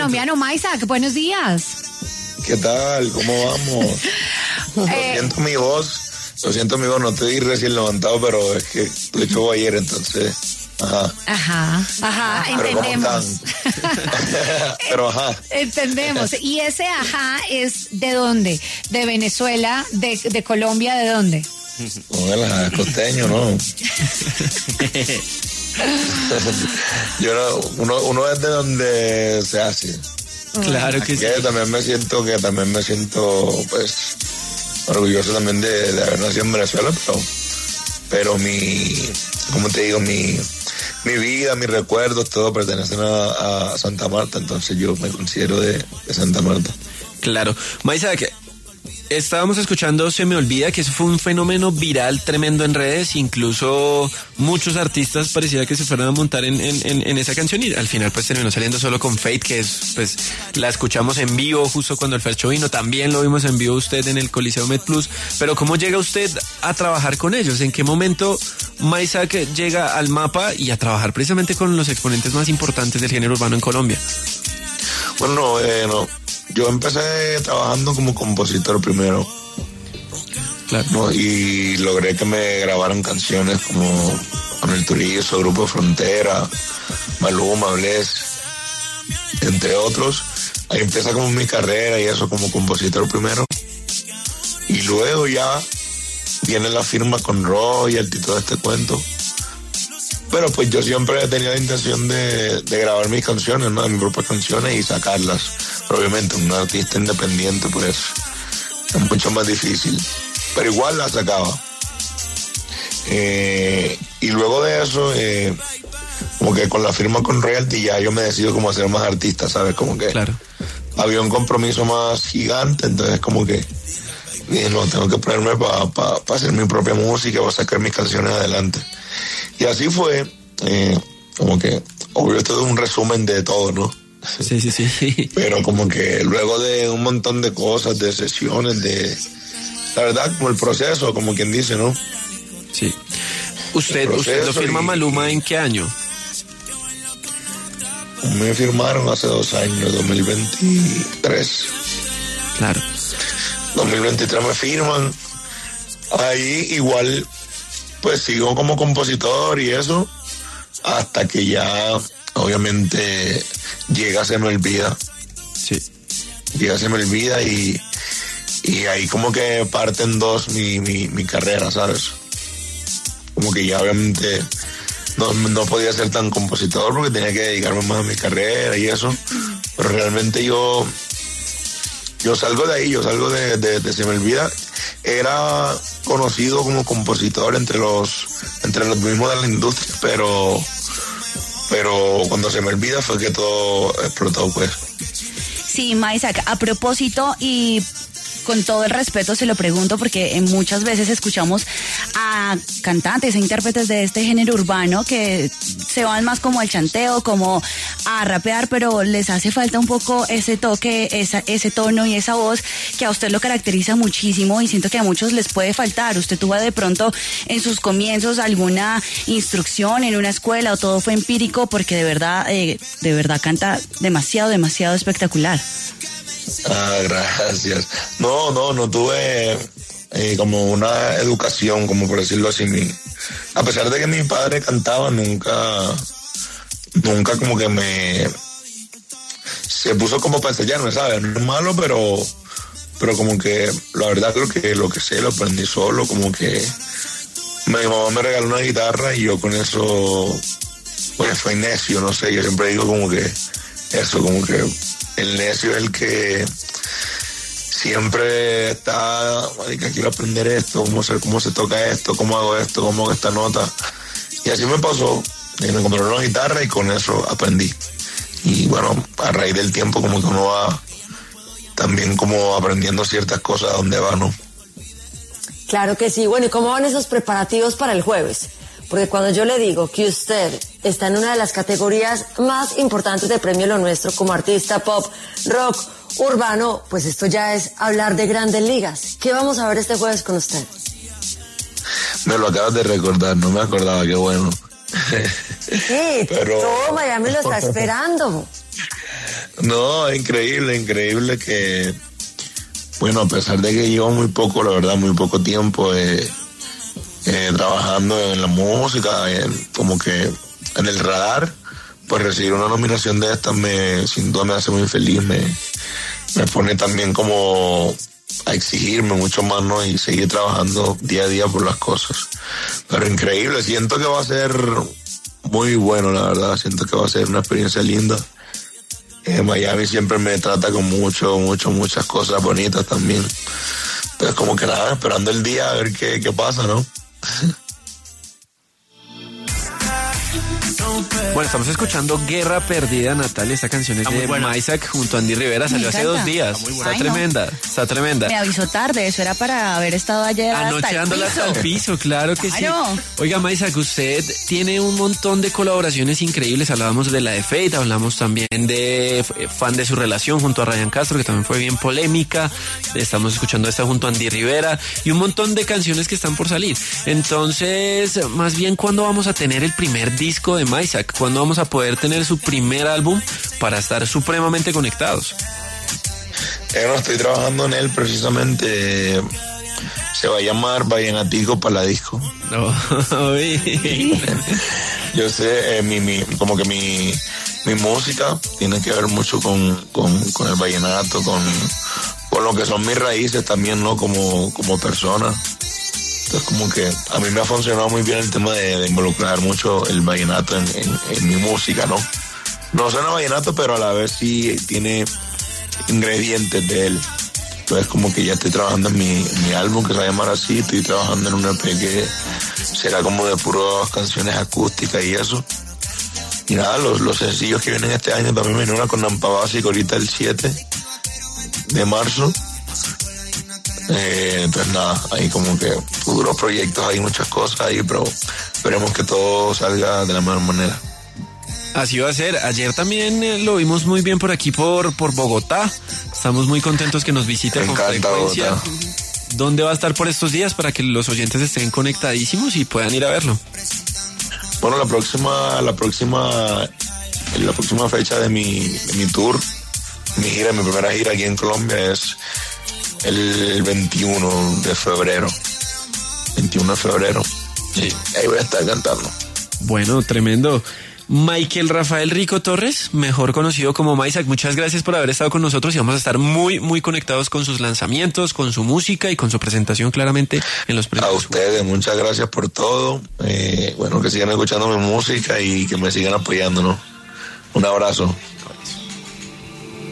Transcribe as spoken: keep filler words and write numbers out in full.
Colombiano, Maysak, buenos días. ¿Qué tal? ¿Cómo vamos? Lo Eh, siento mi voz, lo siento mi voz, no estoy recién levantado, pero es que lo echó ayer, entonces, ajá. Ajá, ajá, Pero ¿cómo entendemos. Pero ajá. Entendemos. Y ese ajá es ¿de dónde? ¿De Venezuela? ¿De, de Colombia? ¿De dónde? Hola, costeño, ¿no? Yo no, uno, uno es de donde se hace. Claro que sí. Que también me siento, que también me siento, pues, orgulloso también de, de haber nacido en Venezuela, pero, pero mi, ¿cómo te digo? Mi, mi vida, mis recuerdos, todo pertenecen a, a Santa Marta, entonces yo me considero de, de Santa Marta. Claro. Maysak, estábamos escuchando Se Me Olvida, que eso fue un fenómeno viral tremendo en redes, incluso muchos artistas parecía que se fueran a montar en, en, en, en esa canción y al final pues terminó saliendo solo con Fate, que es, pues la escuchamos en vivo justo cuando el Fercho vino, también lo vimos en vivo usted en el Coliseo MedPlus, pero ¿cómo llega usted a trabajar con ellos? ¿En qué momento Maysak llega al mapa y a trabajar precisamente con los exponentes más importantes del género urbano en Colombia? Bueno, eh, no. Yo empecé trabajando como compositor primero. Claro. ¿No? Y logré que me grabaran canciones como con el Turizo, Grupo Frontera, Maluma, Bless, entre otros. Ahí empieza como mi carrera y eso como compositor primero. Y luego ya viene la firma con royalty y todo este cuento. Pero pues yo siempre he tenido la intención de, de grabar mis canciones, ¿no? De mis propias canciones y sacarlas. Pero obviamente un artista independiente pues es mucho más difícil. Pero igual las sacaba. Eh, y luego de eso, eh, como que con la firma con royalty ya yo me decido como a ser más artista, ¿sabes? Como que Claro. había un compromiso más gigante, entonces como que dije, no, tengo que ponerme para pa, pa hacer mi propia música, para sacar mis canciones adelante. Y así fue, eh, como que, obvio, esto es un resumen de todo, ¿no? Sí, sí, sí. Pero como que luego de un montón de cosas, de sesiones, de, la verdad, como el proceso, como quien dice, ¿no? Sí. ¿Usted, usted lo firma y, Maluma en qué año? Me firmaron hace dos años, dos mil veintitrés. Claro. dos mil veintitrés me firman. Ahí igual, pues sigo como compositor y eso, hasta que ya, obviamente, llega Se Me Olvida. Sí. Llega Se Me Olvida y, y ahí como que parten dos mi, mi, mi carrera, ¿sabes? Como que ya obviamente no, no podía ser tan compositor porque tenía que dedicarme más a mi carrera y eso, pero realmente yo yo salgo de ahí, yo salgo de, de, de Se Me Olvida. Era conocido como compositor entre los entre los mismos de la industria, pero pero cuando Se Me Olvida fue que todo explotó, pues. Sí, Maysak, a propósito y con todo el respeto se lo pregunto porque muchas veces escuchamos a cantantes e intérpretes de este género urbano que se van más como al chanteo, como a rapear, pero les hace falta un poco ese toque, esa, ese tono y esa voz que a usted lo caracteriza muchísimo y siento que a muchos les puede faltar. ¿Usted tuvo de pronto en sus comienzos alguna instrucción en una escuela o todo fue empírico? Porque de verdad, eh, de verdad canta demasiado, demasiado espectacular. Ah, gracias. No, no, no tuve eh, como una educación, como por decirlo así. Mi, a pesar de que mi padre cantaba, nunca, nunca como que me se puso como para enseñarme, ¿sabes? No es malo, pero, pero como que la verdad creo que lo que sé lo aprendí solo, como que mi mamá me regaló una guitarra y yo con eso, pues fue necio, no sé, yo siempre digo como que eso, como que el necio es el que siempre está, marica, quiero aprender esto, cómo se, cómo se toca esto, cómo hago esto, cómo hago esta nota. Y así me pasó. Y me compraron una guitarra y con eso aprendí. Y bueno, a raíz del tiempo como que uno va también como aprendiendo ciertas cosas a donde va, ¿no? Claro que sí. Bueno, ¿y cómo van esos preparativos para el jueves? Porque cuando yo le digo que usted está en una de las categorías más importantes de Premio Lo Nuestro como artista pop, rock, urbano, pues esto ya es hablar de grandes ligas. ¿Qué vamos a ver este jueves con usted? Me lo acabas de recordar, no me acordaba, qué bueno. Sí, pero todo Miami lo está esperando. No, increíble, increíble que, bueno, a pesar de que llevo muy poco, la verdad, muy poco tiempo eh, eh, trabajando en la música, en, como que en el radar, pues recibir una nominación de estas me, sin duda me hace muy feliz, me, me pone también como a exigirme mucho más, ¿no? Y seguir trabajando día a día por las cosas. Pero increíble, siento que va a ser muy bueno, la verdad, siento que va a ser una experiencia linda. Eh, Miami siempre me trata con mucho, mucho, muchas cosas bonitas también. Entonces como que nada, esperando el día a ver qué, qué pasa, ¿no? Bueno, estamos escuchando Guerra Perdida, Natalia. Esta canción es de Maisak junto a Andy Rivera. Salió hace dos días. Está, está tremenda, no. está tremenda. Me avisó tarde, eso era para haber estado ayer Anoche dándola hasta el piso, claro que claro. sí. Oiga, Maisak, usted tiene un montón de colaboraciones increíbles. Hablábamos de la de Fate, hablamos también de fan de su relación junto a Ryan Castro, que también fue bien polémica. Estamos escuchando esta junto a Andy Rivera y un montón de canciones que están por salir. Entonces, más bien, ¿cuándo vamos a tener el primer disco de Maisak? ¿Cuándo vamos a poder tener su primer álbum para estar supremamente conectados? Eh, no, estoy trabajando en él precisamente. Se va a llamar Vallenatico para la disco. No. Yo sé, eh, mi, mi, como que mi, mi música tiene que ver mucho con, con, con el vallenato, con, con lo que son mis raíces también, ¿no? Como, como persona. Entonces como que a mí me ha funcionado muy bien el tema de, de involucrar mucho el vallenato en, en, en mi música, ¿no? No suena vallenato, pero a la vez sí tiene ingredientes de él. Entonces como que ya estoy trabajando en mi, en mi álbum, que se va a llamar así. Estoy trabajando en un E P que será como de puras canciones acústicas y eso. Y nada, los, los sencillos que vienen este año también viene una con Nampa Básico ahorita el siete de marzo. Eh, entonces nada, hay como que futuros proyectos, hay muchas cosas ahí, pero esperemos que todo salga de la mejor manera. Así va a ser. Ayer también eh, lo vimos muy bien por aquí, por, por Bogotá. Estamos muy contentos que nos visite con frecuencia. Bogotá. ¿Dónde va a estar por estos días para que los oyentes estén conectadísimos y puedan ir a verlo? Bueno, la próxima, la próxima, la próxima fecha de mi, de mi tour, mi gira, mi primera gira aquí en Colombia es el veintiuno de febrero. veintiuno de febrero. Sí, ahí voy a estar cantando. Bueno, tremendo. Michael Rafael Rico Torres, mejor conocido como Maisak, muchas gracias por haber estado con nosotros y vamos a estar muy, muy conectados con sus lanzamientos, con su música y con su presentación claramente en los premios. A ustedes, muchas gracias por todo. Eh, bueno, que sigan escuchando mi música y que me sigan apoyando, ¿no? Un abrazo.